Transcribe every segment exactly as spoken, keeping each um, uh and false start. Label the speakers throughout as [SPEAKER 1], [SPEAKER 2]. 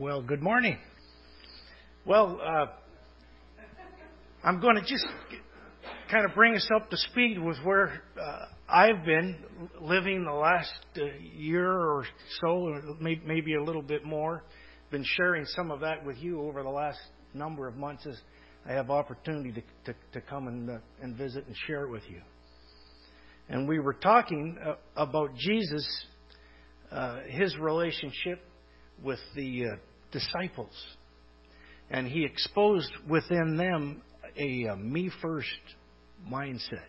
[SPEAKER 1] Well, good morning. Well, uh, I'm going to just kind of bring us up to speed with where uh, I've been living the last uh, year or so, or maybe a little bit more. Been sharing some of that with you over the last number of months as I have opportunity to, to, to come and, uh, and visit and share it with you. And we were talking uh, about Jesus, uh, his relationship with the uh, disciples. And he exposed within them a, a me first mindset.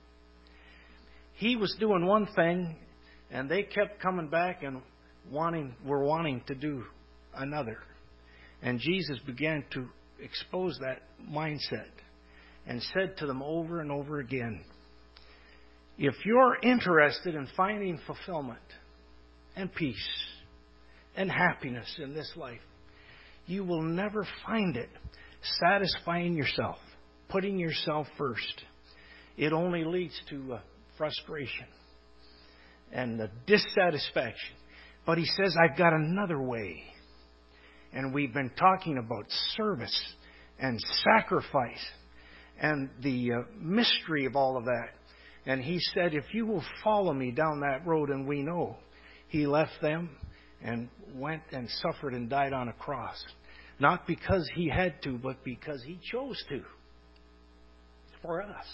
[SPEAKER 1] He was doing one thing, and they kept coming back and wanting were wanting to do another. And Jesus began to expose that mindset and said to them over and over again, if you're interested in finding fulfillment and peace and happiness in this life, you will never find it satisfying yourself, putting yourself first. It only leads to uh, frustration and uh, dissatisfaction. But he says, I've got another way. And we've been talking about service and sacrifice and the uh, mystery of all of that. And he said, if you will follow me down that road, and we know he left them and went and suffered and died on a cross. Not because he had to, but because he chose to. For us.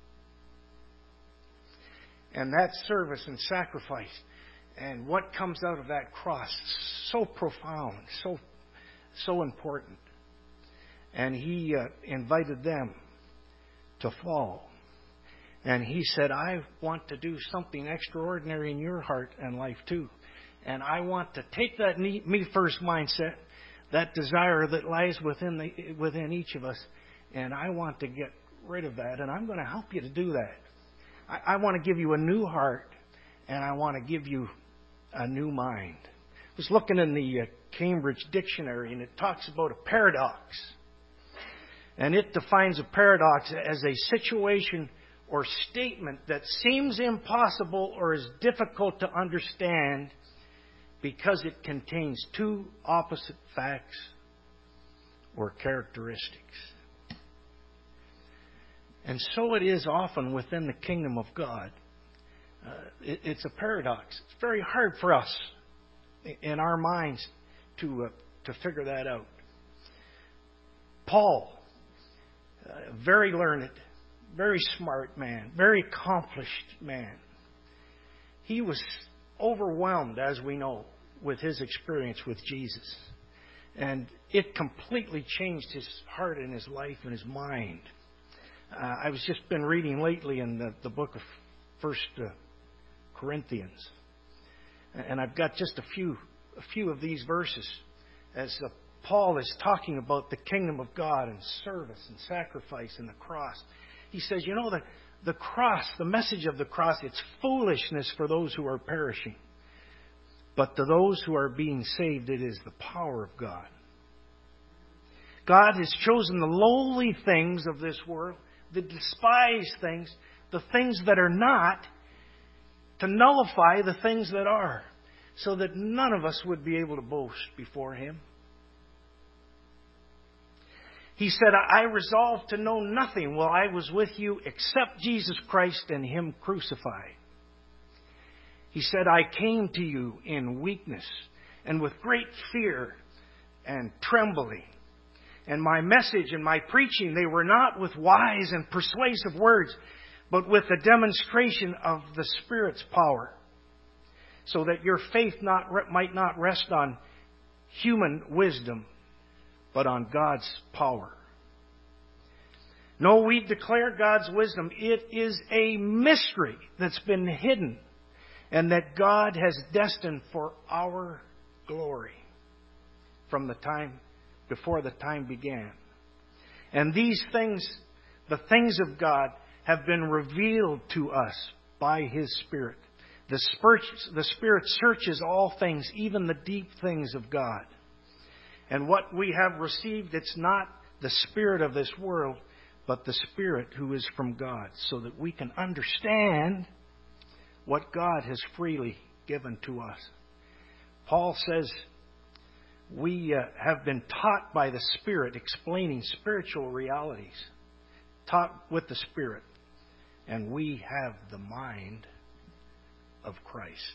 [SPEAKER 1] And that service and sacrifice and what comes out of that cross, so profound, so so important. And he uh, invited them to follow. And he said, I want to do something extraordinary in your heart and life too. And I want to take that me first mindset, that desire that lies within the, within each of us, and I want to get rid of that. And I'm going to help you to do that. I, I want to give you a new heart, and I want to give you a new mind. I was looking in the uh, Cambridge Dictionary, and it talks about a paradox. And it defines a paradox as a situation or statement that seems impossible or is difficult to understand because it contains two opposite facts or characteristics. And so it is often within the kingdom of God. Uh, it, it's a paradox. It's very hard for us in our minds to uh, to figure that out. Paul, uh, very learned, very smart man, very accomplished man. He was overwhelmed, as we know, with his experience with Jesus. And it completely changed his heart and his life and his mind. Uh, I was just been reading lately in the, the book of First uh, Corinthians. And I've got just a few a few of these verses as uh, Paul is talking about the kingdom of God and service and sacrifice and the cross. He says, you know, the, the cross, the message of the cross, it's foolishness for those who are perishing. But to those who are being saved, it is the power of God. God has chosen the lowly things of this world, the despised things, the things that are not, to nullify the things that are, so that none of us would be able to boast before Him. He said, I resolved to know nothing while I was with you except Jesus Christ and Him crucified. He said, I came to you in weakness and with great fear and trembling. And my message and my preaching, they were not with wise and persuasive words, but with the demonstration of the Spirit's power, so that your faith not might not rest on human wisdom, but on God's power. No, we declare God's wisdom. It is a mystery that's been hidden and that God has destined for our glory from the time before the time began. And these things, the things of God, have been revealed to us by His Spirit. The Spirit, the Spirit searches all things, even the deep things of God. And what we have received, it's not the spirit of this world, but the Spirit who is from God, so that we can understand what God has freely given to us. Paul says, we uh, have been taught by the Spirit, explaining spiritual realities, taught with the Spirit, and we have the mind of Christ.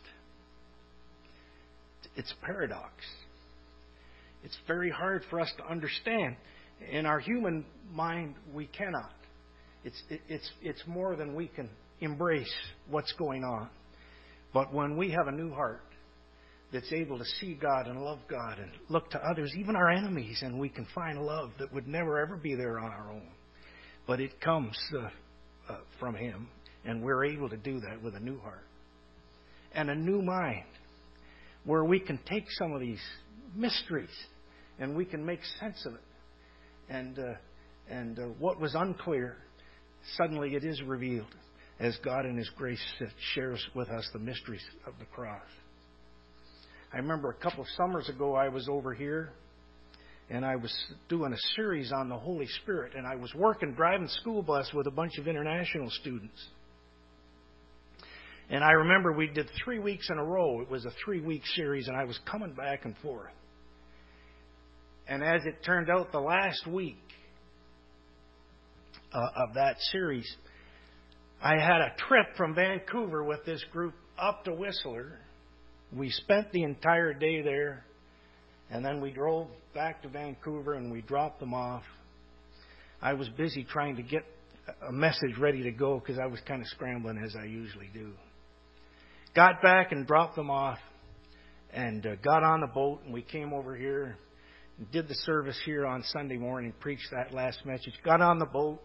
[SPEAKER 1] It's paradox. It's very hard for us to understand. In our human mind, we cannot. It's, it, it's, it's more than we can embrace what's going on. But when we have a new heart that's able to see God and love God and look to others, even our enemies, and we can find love that would never ever be there on our own. But it comes uh, uh, from Him, and we're able to do that with a new heart and a new mind, where we can take some of these mysteries and we can make sense of it. And uh, and uh, what was unclear, suddenly it is revealed as God in His grace shares with us the mysteries of the cross. I remember a couple of summers ago I was over here and I was doing a series on the Holy Spirit, and I was working, driving school bus with a bunch of international students. And I remember we did three weeks in a row. It was a three-week series, and I was coming back and forth. And as it turned out, the last week uh, of that series, I had a trip from Vancouver with this group up to Whistler. We spent the entire day there, and then we drove back to Vancouver and we dropped them off. I was busy trying to get a message ready to go because I was kind of scrambling, as I usually do. Got back and dropped them off and uh, got on the boat, and we came over here and did the service here on Sunday morning, preached that last message, got on the boat,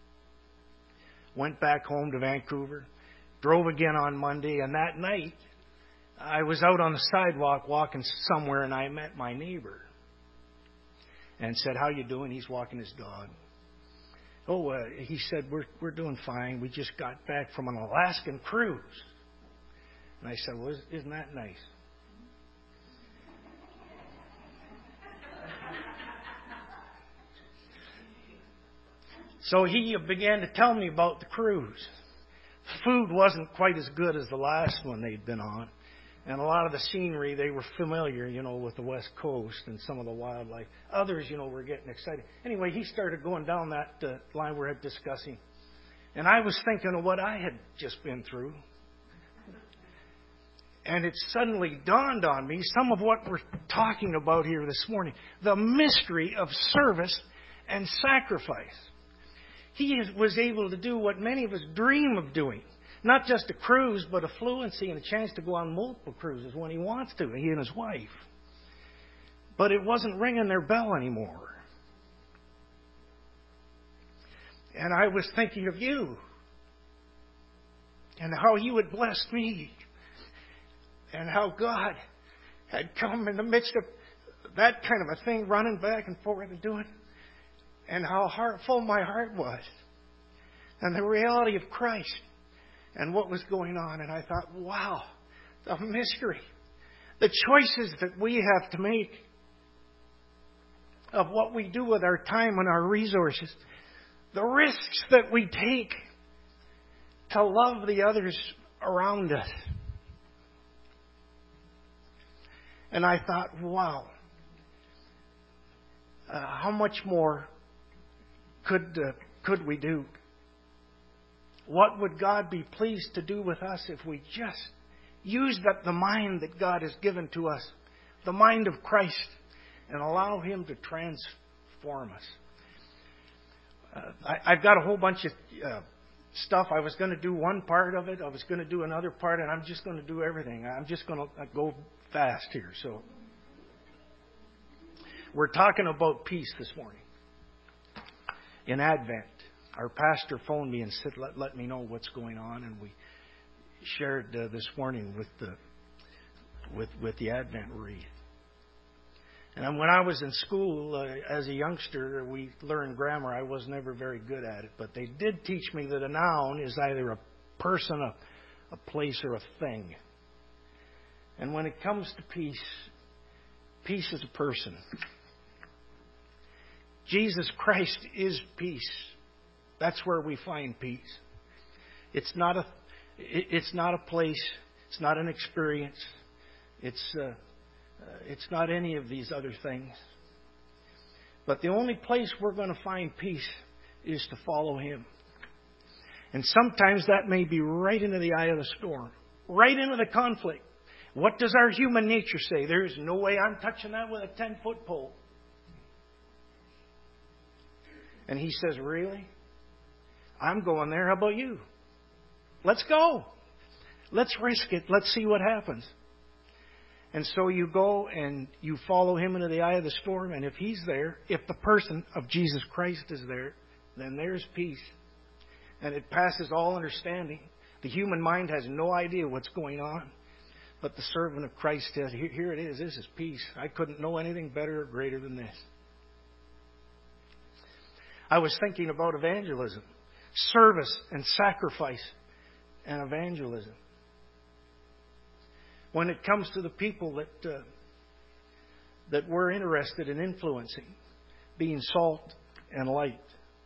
[SPEAKER 1] went back home to Vancouver, drove again on Monday, and that night I was out on the sidewalk walking somewhere, and I met my neighbor and said, "How you doing?" He's walking his dog. Oh, uh, he said, we're we're doing fine. We just got back from an Alaskan cruise. And I said, "Well, isn't that nice?" So he began to tell me about the cruise. Food wasn't quite as good as the last one they'd been on. And a lot of the scenery, they were familiar, you know, with the West Coast and some of the wildlife. Others, you know, were getting excited. Anyway, he started going down that uh, line we're discussing. And I was thinking of what I had just been through. And it suddenly dawned on me some of what we're talking about here this morning. The mystery of service and sacrifice. He was able to do what many of us dream of doing. Not just a cruise, but a fluency and a chance to go on multiple cruises when he wants to, he and his wife. But it wasn't ringing their bell anymore. And I was thinking of you and how you had blessed me and how God had come in the midst of that kind of a thing, running back and forth and doing, and how heartful my heart was, and the reality of Christ and what was going on. And I thought, wow, the mystery, the choices that we have to make of what we do with our time and our resources, the risks that we take to love the others around us. And I thought, wow, uh, how much more could uh, could we do? What would God be pleased to do with us if we just use that the mind that God has given to us, the mind of Christ, and allow Him to transform us? Uh, I, I've got a whole bunch of uh, stuff. I was going to do one part of it. I was going to do another part, and I'm just going to do everything. I'm just going to go fast here. So we're talking about peace this morning in Advent. Our pastor phoned me and said, let, let me know what's going on. And we shared uh, this morning with the with with the Advent wreath. And when I was in school, uh, as a youngster, we learned grammar. I was never very good at it. But they did teach me that a noun is either a person, a, a place, or a thing. And when it comes to peace, peace is a person. Jesus Christ is peace. That's where we find peace. It's not a, it's not a place. It's not an experience. It's uh, Uh, it's not any of these other things. But the only place we're going to find peace is to follow Him. And sometimes that may be right into the eye of the storm, right into the conflict. What does our human nature say? There's no way I'm touching that with a ten-foot pole. And He says, really? I'm going there. How about you? Let's go. Let's risk it. Let's see what happens. And so you go and you follow Him into the eye of the storm. And if He's there, if the person of Jesus Christ is there, then there's peace. And it passes all understanding. The human mind has no idea what's going on. But the servant of Christ says, here, here it is. This is peace. I couldn't know anything better or greater than this. I was thinking about evangelism. Service and sacrifice and evangelism. When it comes to the people that uh, that we're interested in influencing, being salt and light.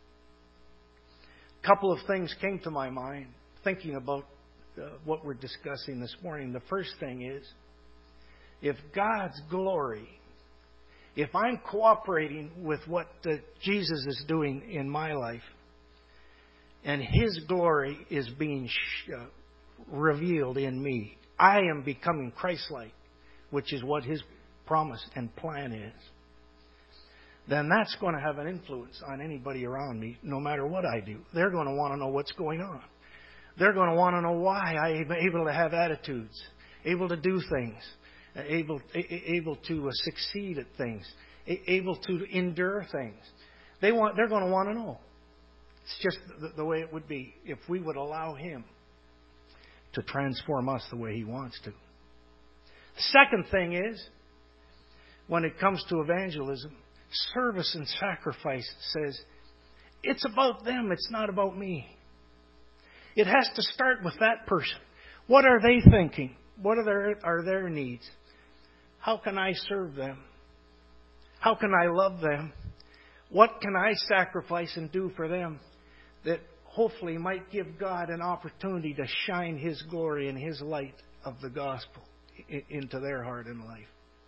[SPEAKER 1] A couple of things came to my mind thinking about uh, what we're discussing this morning. The first thing is, if God's glory, if I'm cooperating with what uh, Jesus is doing in my life, and His glory is being sh- uh, revealed in me, I am becoming Christ-like, which is what His promise and plan is, then that's going to have an influence on anybody around me, no matter what I do. They're going to want to know what's going on. They're going to want to know why I'm able to have attitudes, able to do things, able, able to succeed at things, able to endure things. They want, they're going to want to know. It's just the, the way it would be if we would allow Him to transform us the way He wants to. The second thing is, when it comes to evangelism, service and sacrifice says, it's about them, it's not about me. It has to start with that person. What are they thinking? What are their, are their needs? How can I serve them? How can I love them? What can I sacrifice and do for them that hopefully might give God an opportunity to shine His glory and His light of the gospel into their heart and life?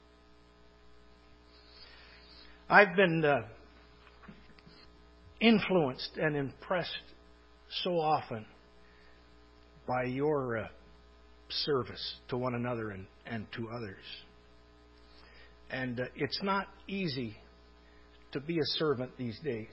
[SPEAKER 1] I've been uh, influenced and impressed so often by your uh, service to one another and, and to others. And uh, it's not easy to be a servant these days.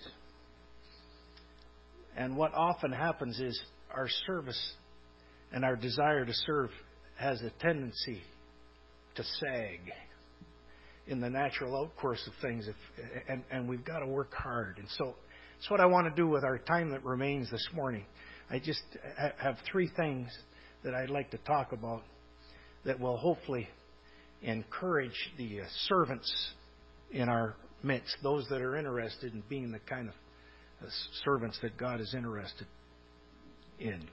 [SPEAKER 1] And what often happens is our service and our desire to serve has a tendency to sag in the natural outcourse of things, if, and, and we've got to work hard. And so that's what I want to do with our time that remains this morning. I just have three things that I'd like to talk about that will hopefully encourage the uh, servants in our midst, those that are interested in being the kind of uh, servants that God is interested in.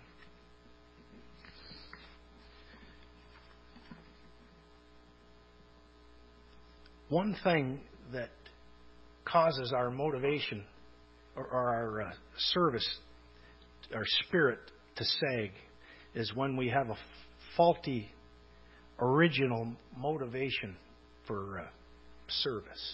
[SPEAKER 1] One thing that causes our motivation or, or our uh, service, our spirit to sag, is when we have a faulty original motivation for uh, service.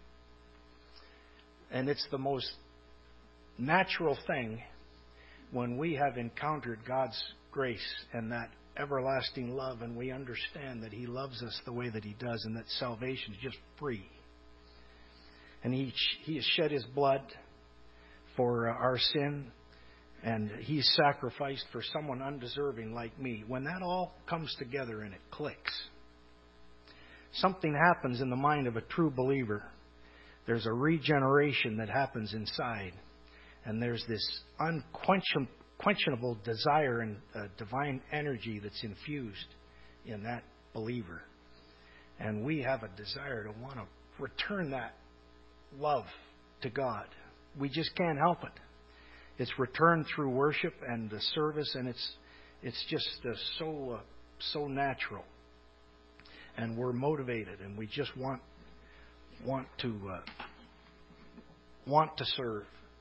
[SPEAKER 1] And it's the most natural thing when we have encountered God's grace and that everlasting love, and we understand that He loves us the way that He does, and that salvation is just free. And He He has shed His blood for uh, our sin, and He sacrificed for someone undeserving like me. When that all comes together and it clicks, something happens in the mind of a true believer. There's a regeneration that happens inside, and there's this unquenchable quenchable desire and uh, divine energy that's infused in that believer. And we have a desire to want to return that love to God. We just can't help it. It's returned through worship and the service, and it's it's just uh, so uh, so natural. And we're motivated, and we just want want to uh, want to serve.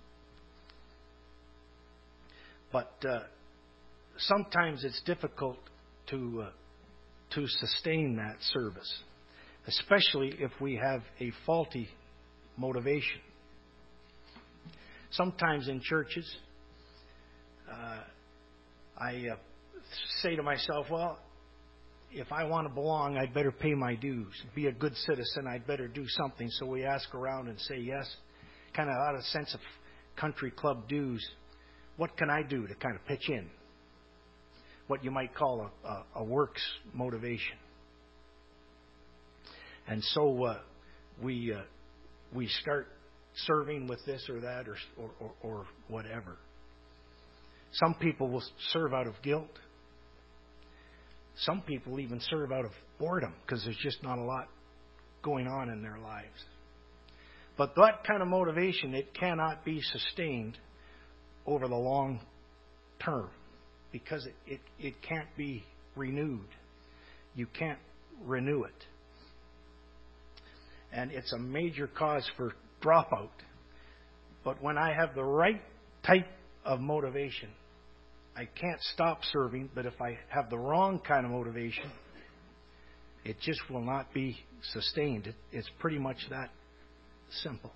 [SPEAKER 1] But uh, sometimes it's difficult to uh, to sustain that service. especially if we have a faulty motivation. Sometimes in churches, uh, I uh, say to myself, well, if I want to belong, I'd better pay my dues. Be a good citizen, I'd better do something. So we ask around and say yes, kind of out of a sense of country club dues. What can I do to kind of pitch in? What you might call a, a, a works motivation. And so uh, we uh, we start serving with this or that or, or, or, or whatever. Some people will serve out of guilt. Some people even serve out of boredom because there's just not a lot going on in their lives. But that kind of motivation, it cannot be sustained over the long term because it, it, it can't be renewed. You can't renew it. And it's a major cause for dropout. But when I have the right type of motivation, I can't stop serving, but if I have the wrong kind of motivation, it just will not be sustained. It, it's pretty much that simple.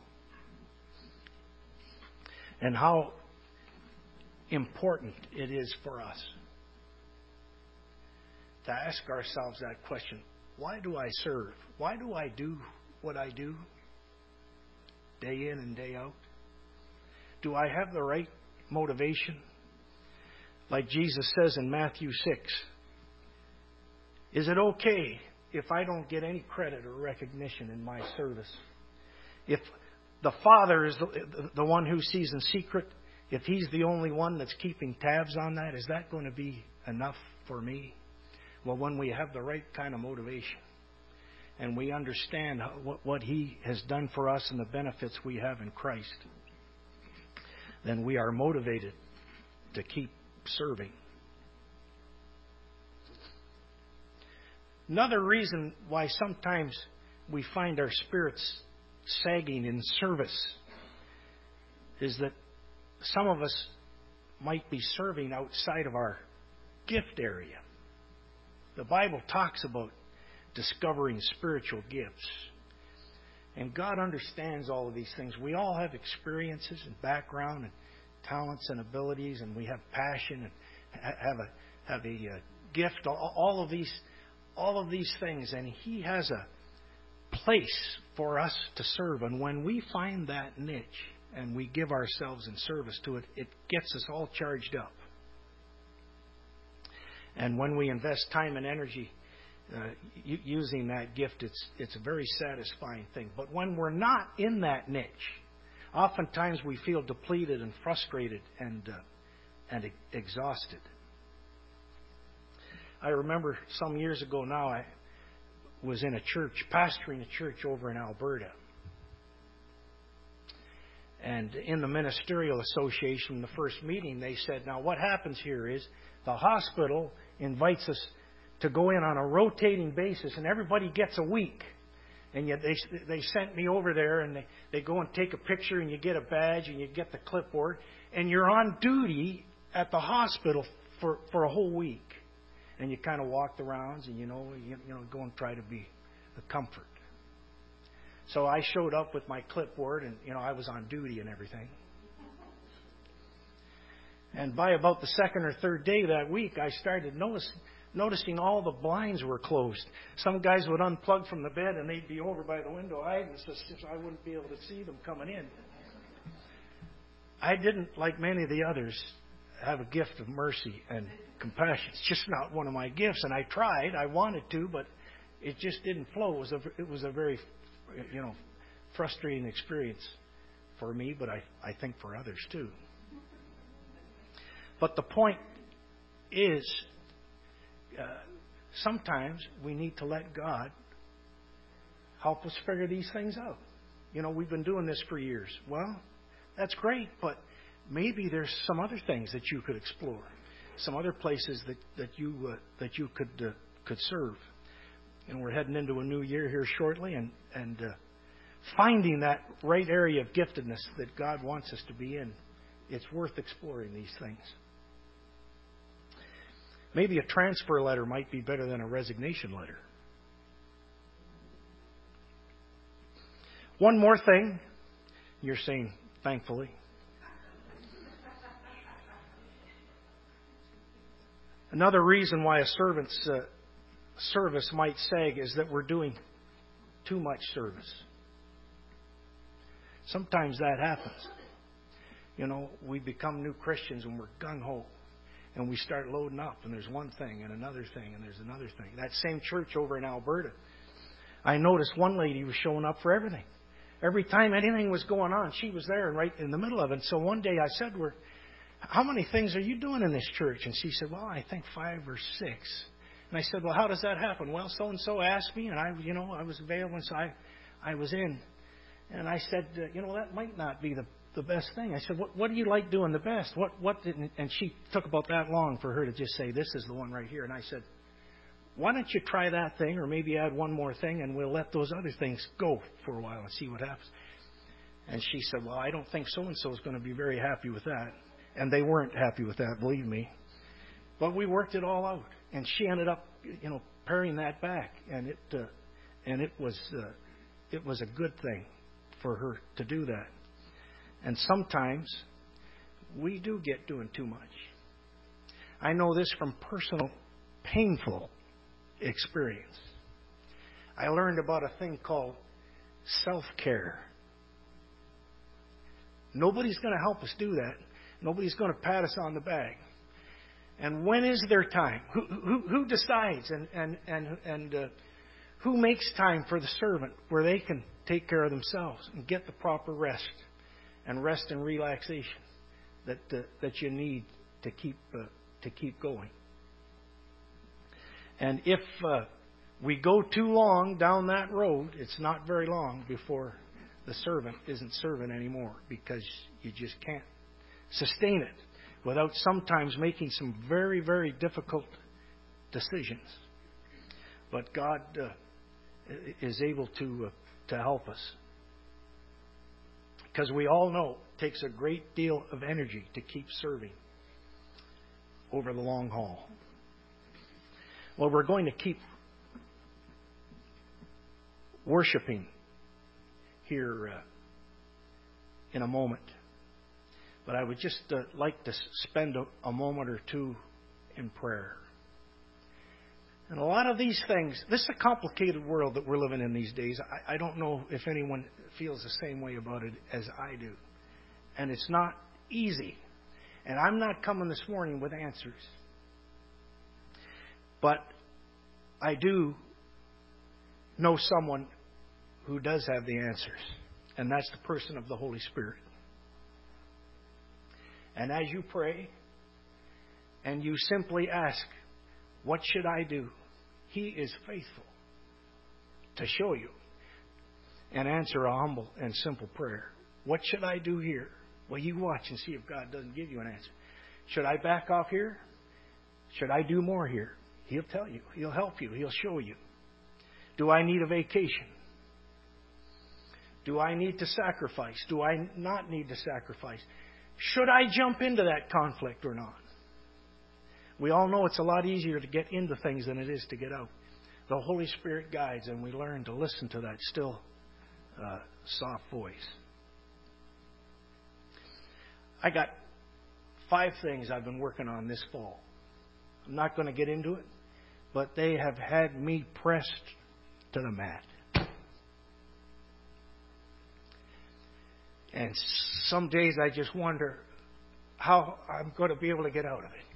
[SPEAKER 1] And how important it is for us to ask ourselves that question. Why do I serve? Why do I do what I do day in and day out? Do I have the right motivation? Like Jesus says in Matthew six, is it okay if I don't get any credit or recognition in my service? If the Father is the, the one who sees in secret, if He's the only one that's keeping tabs on that, is that going to be enough for me? Well, when we have the right kind of motivation and we understand how, what, what He has done for us and the benefits we have in Christ, then we are motivated to keep serving. Another reason why sometimes we find our spirits sagging in service is that some of us might be serving outside of our gift area. The Bible talks about discovering spiritual gifts. And God understands all of these things. We all have experiences and background and talents and abilities, and we have passion and have a have a uh, gift. All of these, all of these things, and He has a place for us to serve. And when we find that niche and we give ourselves in service to it, it gets us all charged up. And when we invest time and energy uh, using that gift, it's it's a very satisfying thing. But when we're not in that niche, oftentimes we feel depleted and frustrated and uh, and exhausted. I remember some years ago now, I was in a church, pastoring a church over in Alberta. And in the Ministerial Association, the first meeting, they said, now what happens here is the hospital invites us to go in on a rotating basis, and everybody gets a week. And yet they they sent me over there, and they, they go and take a picture, and you get a badge, and you get the clipboard, and you're on duty at the hospital for, for a whole week. And you kind of walk the rounds, and you know you, you know go and try to be a comfort. So I showed up with my clipboard, and you know I was on duty and everything. And by about the second or third day that week, I started notice, noticing all the blinds were closed. Some guys would unplug from the bed, and they'd be over by the window hiding, so I wouldn't be able to see them coming in. I didn't, like many of the others, have a gift of mercy and compassion. It's just not one of my gifts, and I tried. I wanted to, but it just didn't flow. It was a, it was a very, you know, frustrating experience for me, but I, I think for others too. But the point is, uh, sometimes we need to let God help us figure these things out. You know, we've been doing this for years. Well, that's great, but maybe there's some other things that you could explore, some other places that that you uh, that you could uh, could serve. And we're heading into a new year here shortly, and and uh, finding that right area of giftedness that God wants us to be in, it's worth exploring these things. Maybe a transfer letter might be better than a resignation letter. One more thing. You're saying, thankfully. Another reason why a servant's uh, service might sag is that we're doing too much service. Sometimes that happens. You know, we become new Christians and we're gung-ho. And we start loading up, and there's one thing and another thing and there's another thing. That same church over in Alberta, I noticed one lady was showing up for everything. Every time anything was going on, she was there and right in the middle of it. So one day I said to her, how many things are you doing in this church? And she said, well, I think five or six. And I said, well, how does that happen? Well, so-and-so asked me, and I, you know, I was available, so I, I was in. And I said, uh, you know, that might not be the, the best thing. I said, what, what do you like doing the best? What, what didn't? And she took about that long for her to just say, this is the one right here. And I said, why don't you try that thing, or maybe add one more thing, and we'll let those other things go for a while and see what happens. And she said, well, I don't think so-and-so is going to be very happy with that. And they weren't happy with that, believe me. But we worked it all out, and she ended up, you know, paring that back, and it uh, and it was uh, it was a good thing for her to do that. And sometimes we do get doing too much. I know this from personal, painful experience. I learned about a thing called self-care. Nobody's going to help us do that. Nobody's going to pat us on the back. And when is their time? Who who, who decides and and and and uh, who makes time for the servant where they can take care of themselves and get the proper rest and rest and relaxation that uh, that you need to keep uh, to keep going. And if uh, we go too long down that road, it's not very long before the servant isn't serving anymore, because you just can't sustain it without sometimes making some very, very difficult decisions. But God uh, is able to uh, to help us, because we all know it takes a great deal of energy to keep serving over the long haul. Well, we're going to keep worshiping here uh, in a moment. But I would just uh, like to spend a, a moment or two in prayer. And a lot of these things, this is a complicated world that we're living in these days. I, I don't know if anyone feels the same way about it as I do. And it's not easy. And I'm not coming this morning with answers. But I do know someone who does have the answers. And that's the person of the Holy Spirit. And as you pray, and you simply ask, what should I do? He is faithful to show you and answer a humble and simple prayer. What should I do here? Well, you watch and see if God doesn't give you an answer. Should I back off here? Should I do more here? He'll tell you. He'll help you. He'll show you. Do I need a vacation? Do I need to sacrifice? Do I not need to sacrifice? Should I jump into that conflict or not? We all know it's a lot easier to get into things than it is to get out. The Holy Spirit guides, and we learn to listen to that still, uh, soft voice. I got five things I've been working on this fall. I'm not going to get into it, but they have had me pressed to the mat. And some days I just wonder how I'm going to be able to get out of it.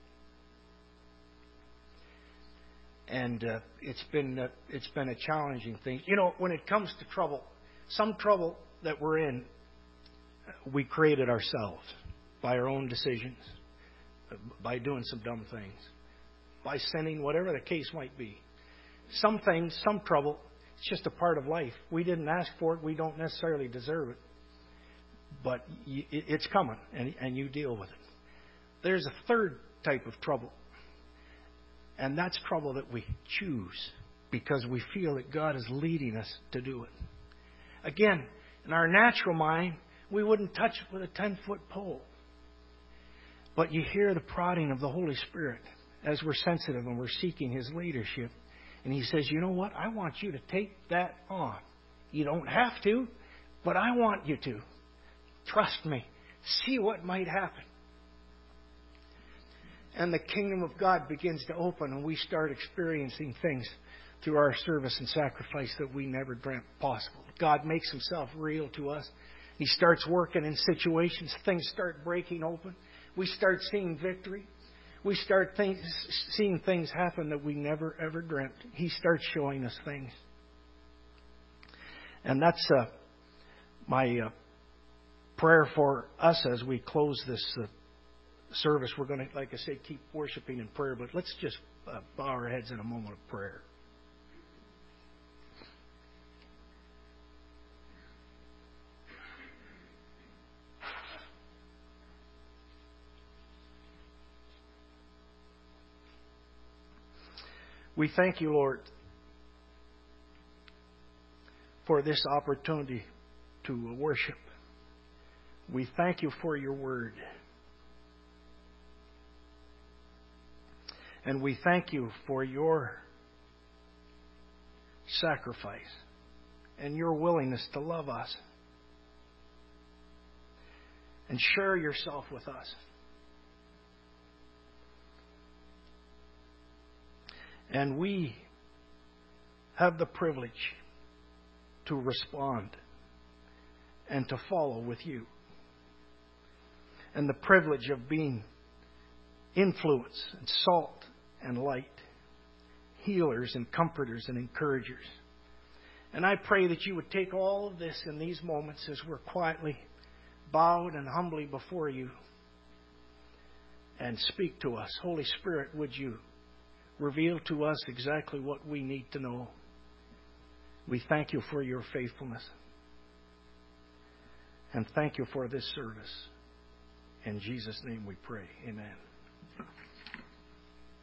[SPEAKER 1] And uh, it's been uh, it's been a challenging thing. You know, when it comes to trouble, some trouble that we're in, we created ourselves by our own decisions, by doing some dumb things, by sinning, whatever the case might be. Some things, some trouble, it's just a part of life. We didn't ask for it. We don't necessarily deserve it. But it's coming, and you deal with it. There's a third type of trouble, and that's trouble that we choose because we feel that God is leading us to do it. Again, in our natural mind, we wouldn't touch it with a ten-foot pole. But you hear the prodding of the Holy Spirit as we're sensitive and we're seeking His leadership. And He says, you know what? I want you to take that on. You don't have to, but I want you to. Trust me. See what might happen. And the kingdom of God begins to open, and we start experiencing things through our service and sacrifice that we never dreamt possible. God makes Himself real to us. He starts working in situations. Things start breaking open. We start seeing victory. We start things, seeing things happen that we never, ever dreamt. He starts showing us things. And that's uh, my uh, prayer for us as we close this uh, service. We're going to, like I say, keep worshiping in prayer, but let's just uh, bow our heads in a moment of prayer. We thank you, Lord, for this opportunity to worship. We thank you for your word. And we thank you for your sacrifice and your willingness to love us and share yourself with us. And we have the privilege to respond and to follow with you. And the privilege of being influence and salt and light, healers and comforters and encouragers. And I pray that you would take all of this in these moments as we're quietly bowed and humbly before you and speak to us. Holy Spirit, would you reveal to us exactly what we need to know. We thank you for your faithfulness. And thank you for this service. In Jesus' name we pray. Amen.